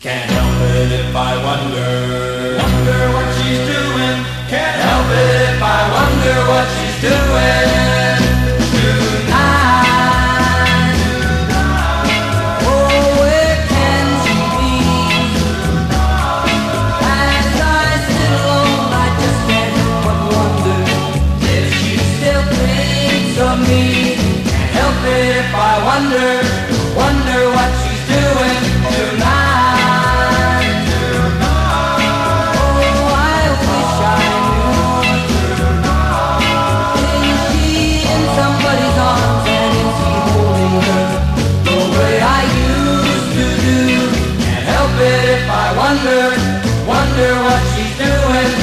Can't help it if I wonder what she's doing. Can't help it if I wonder what she's doing tonight. Oh, where can she be? As I sit alone, I just can't help but wonder if she still thinks of me. Can't help it if I wonder what she's doing tonight. Wonder what she's doing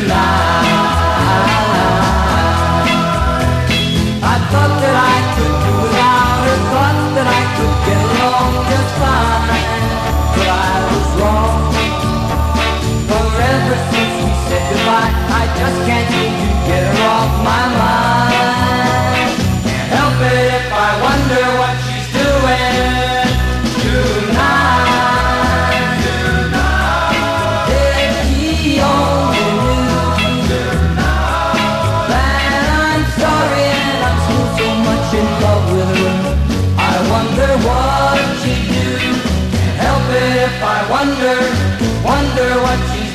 tonight. I thought that I could do without her, thought that I could get along just fine, but I was wrong. For ever since we said goodbye, I just can't seem to get her off my mind. Can't help it if I wonder what she's doing tonight. What she'd do, Can't help it if I wonder what she